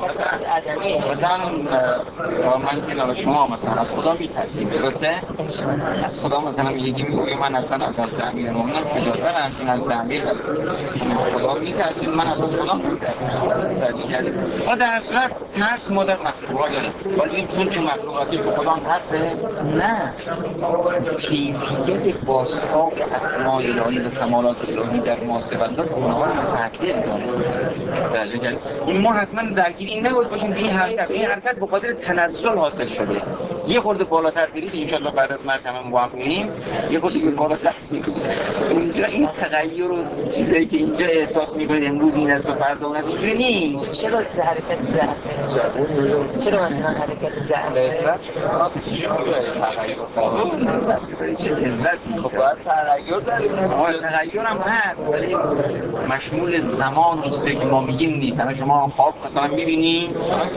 مثلا من که شما مثلا از خدا میترسید، درسته؟ از خدا مثلا میگیم من اصلا از تعمیر مومنم فدادرم، چون از تعمیر خدا میترسید، من از خدا میترسید. ما در صورت ترس ما در مخلوقات داریم، ولی چون مخلوقاتی به خدا ترسه؟ نه، کیفیت بازتاب اسماء الهی و کمالات الهی در ماستبندات اونها رو تحقیق داریم. این ما حتما درگیر این نباید باشیم که این حرکت به خاطر تنزل حاصل شده. یه خورده بالاتر برید انشالله بعد از مرتبه موفق می‌شیم، یه خورده بالاتر اینجا این تغییر و چیزایی که اینجا احساس می‌کنید امروز این است و فردا اون است اینجوری نیست. چرا حرکت ضعف؟ چرا مثلا حرکت ضعف؟ چه لذتی. خب باید تغییر داریم. تغییر هم هست ولی مشمول زمان و چیزی که ما میگیم نیست. شما خواب مثلا می‌بینی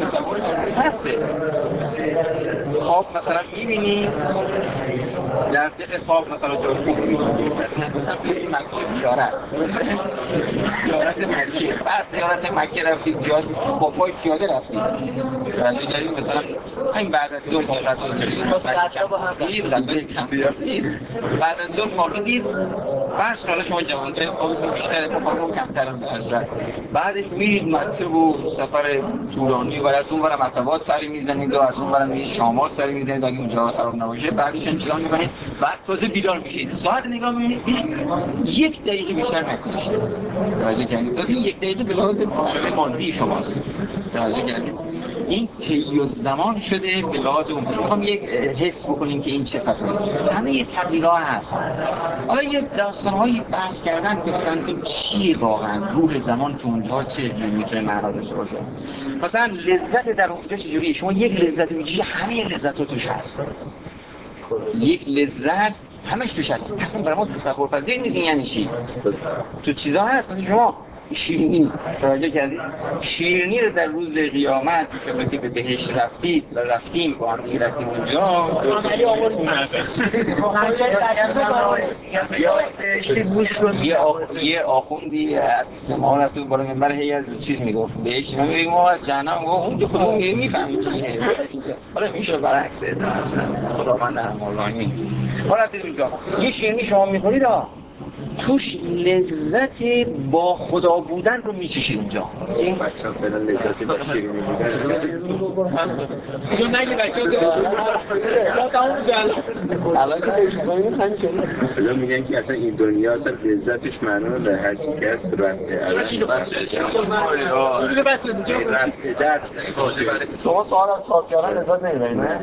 خواب مثلا می‌بینی در دل خواب مثلا جاشو مثلا زیارت مکه بعد زیارت مکه رفتید جاش با پای پیاده رفتید جدید مثلا این بعد از ظهر بعد از ظهر خوابیدید بعد سال شما جوان‌تر خواست بیشتر بخوام کمتر از بعدش میرید مکه و سفر طولانی و از اون برم عقبات سری میزنید و از اون برم میرید شامات سری میزنید اگه اونجا خراب نباشه بعدش انتظار میکنید بعد تازه بیدار میشید ساعت نگاه میکنید یک دقیقه بیشتر نگذشته توجه کردید تازه یک دقیقه به لحاظ مادی شماست توجه کردید این طی الزمان شده به لحاظ اون میخوام یک حس بکنیم که این چه فصلی همه یه تغییرها هست حالا یه داستان‌هایی بحث کردن گفتن که چیه واقعا روح زمان تو اونجا چه جوری میتونه معنا داشته باشه مثلا لذت در اونجا چجوریه شما یک لذت میگیری همه لذت‌ها توش هست یک لذت همش توش هست اصلا برای ما تصور پذیر نیست یعنی چی تو چیزا هست مثلا شما شیرینی توجه کردید شیرینی رو در روز قیامت که به بهشت رفتید و رفتیم با هم رفتیم اونجا یه آخوندی ما رفتیم بالا منبر هی از چیز میگفت بهشت ما میگیم ما از جهنم اون که خودمون میفهمیم چیه حالا میشه برعکس اصلا خداوند همراهی حالا اینجا یه شیرینی شما میخورید توش لذت با خدا بودن رو میچشید اونجا این بچه‌ها فعلا لذت با شیرینی بودن چون نگی بچه‌ها یا تموم شد الان که میگن که اصلا این دنیا اصلا لذتش معنا به هر چیزی که هست شما سوال از صاحب‌کاران لذت نمیبرید نه؟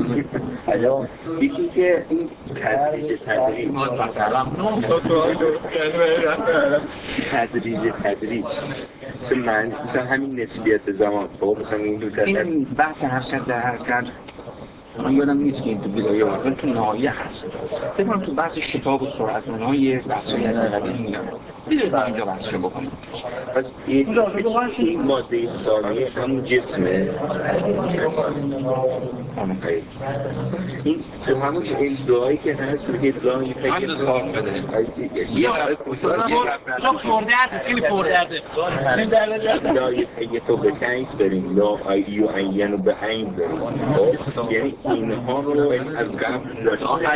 یکی که این تدریج مثلا همین نسبیت زمان خب مثلا این بحث حرکت در حرکت من یادم نیست که این تو بدایه بود ولی تو نهایه هست. فکر کنم تو بحث شتاب و سرعت‌های بحث‌های حقیقی میاد. دیگه تا اینجا بحثشو بکنیم. پس این ماده ثانیه همون جسمه. این تو همون ادعایی که هست میگه ادعایی که هم دو کار شده. یه ادعایی که تو به تنگ داریم یا آیین رو به عین داریم. یعنی اینها رو از قبل داشته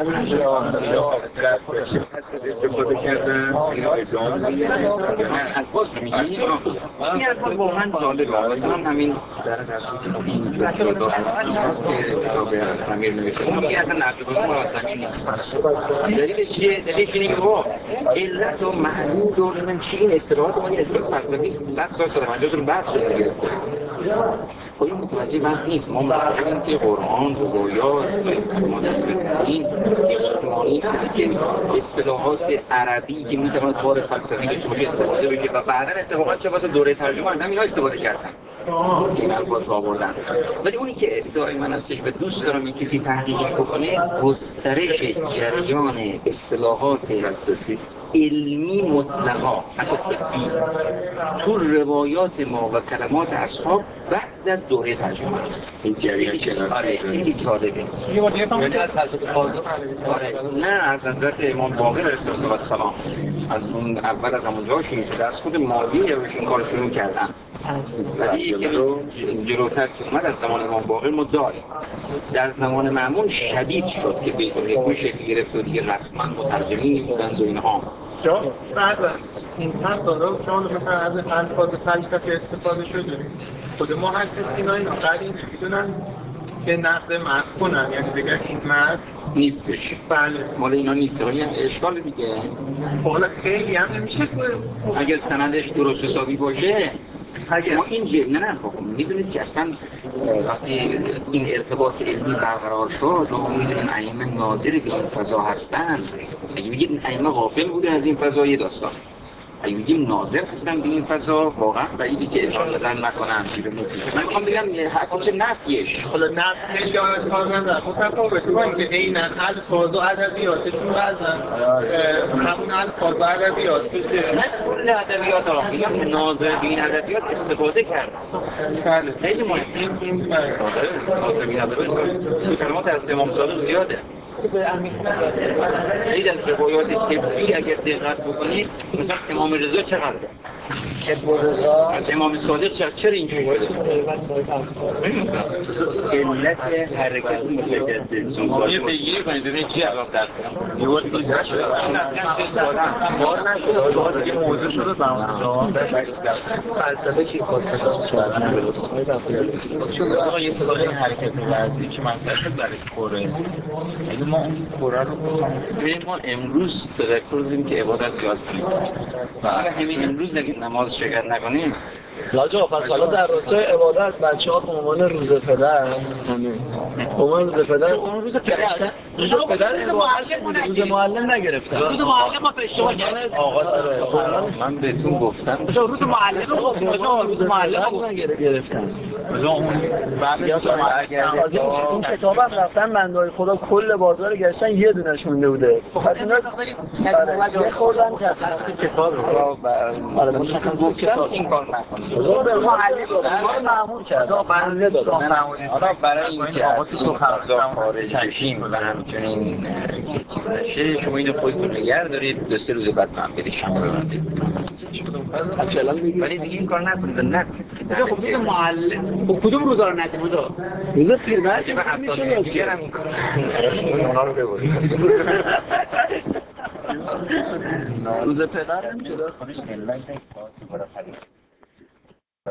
استفاده کردن اینا ادعا میگن الفاظ رو میگی؟ این الفاظ واقعا جالبه. مثلا همین این جدا هست که کتاب از امیر نوشته اون میگه اصلا نقل مرتبی نیست. دلیلش چیه؟ دلیلش اینه که علت و محدود و من چی این اصطلاحات ما یه اصطلاح فلسفی است 100 سال شده من جزو بحث شده. خب این متوجه وقت نیست. ما متوجه که قرآن، روایات، مدرس‌های اجتماعی که اصطلاحات عربی که میتواند بار فلسفی داشته باشه استفاده بشه و بعدا اتفاقا چه واسه دوره ترجمه از همین ها استفاده کردن این الفاظ آوردن. ولی اونی که ادعای من هستش و دوست دارم این کسی تحقیقش بکنه گسترش جریان اصطلاحات فلسفی علمی مطلقا حتی طبی تو روایات ما و کلمات اصحاب بعد از دوره ترجمه است. این جریان خیلی جالبه. نه از حضرت امام باقر علیه السلام از اون اول از همونجا شروع شده از خود مالی روش این کار شروع کردن. ولی یکی جلوتر که اومد از زمان امام باقر ما داریم. در زمان مأمون شدید شد که بیتون شکل گرفت و دیگه رسما مترجمین بودند و اینها. بعد از این مسائل چون مثلا از الفاظ فلسفی استفاده شده خود محققین اینا قدیم میدونن که نقد متن کنن یعنی بگن این متن نیستش. بله مال اینا نیست ولی اشکال دیگه. حالا خیلی هم نمیشه اگر سندش درست حسابی باشه شما این نه خب میدونید که اصلا وقتی این ارتباط علمی برقرار شد ما میدونیم ائمه ناظر به این فضا هستن. اگه بگید ائمه غافل بودن از این فضا یه داستان. اگه بگیم ناظر هستن به این فضا واقعا بعیدی که اظهار نظر نکنن. من میخوام بگم حتی چه نفیش حالا نفی خیلی اظهار نظر متفاوته با اینکه عین الفاظ و ادبیاتشون بعضن همون الفاظ و ادبیات نه کل ادبیات آقا ناظر به این ادبیات استفاده کردن. بله خیلی مهمه. این ناظر به این ادبیات کلمات از امام صادق زیاده. خیلی از روایات طبی اگر دقت بکنید مثلا امام رضا چقدر از امام صادق چرا اینجوری شده؟ علت حرکت متجدد یه پیگیری کنید ببینید چی علاقه داره. یه وقت دیگه شده بار نشده یه موضوع شده زمان فلسفه چی خواستن چون آقا یه سوال حرکت ورزی که منطقه برای کره اگه ما اون کره رو ببینیم ما امروز تذکر داریم که عبادت زیاد کنیم و همین امروز اگه نماز شرکت نکنیم لاجا پس حالا در راستای عبادت بچه‌ها به عنوان روزه پدر اون روز پدر روز معلم نگرفتن روز معلم ما اشتباه کردیم آقا من بهتون گفتم روز معلم روز معلم نگرفتن اون بعد این کتابم رفتن بندای خدا کل بازار گشتن یه دونش مونده بوده فقط اینا خوردن کتاب رو آره مشخص بود کتاب این کار نکنید به معلم معمول کرد بنده دادن حالا برای اینکه آقا تو فضا خارج بشیم و همچنین چیز نشه شما اینو خودتون نگه دارید 2-3 روز بعد من برید شما ببندید از فعلا میگیم ولی دیگه این کار نکنید نکنید خب روز معلم با کدوم روزا رو ندیم اونجا روز پدر به اساس دیگه هم این کار اونا رو ببرید روز پدر هم خودش ملت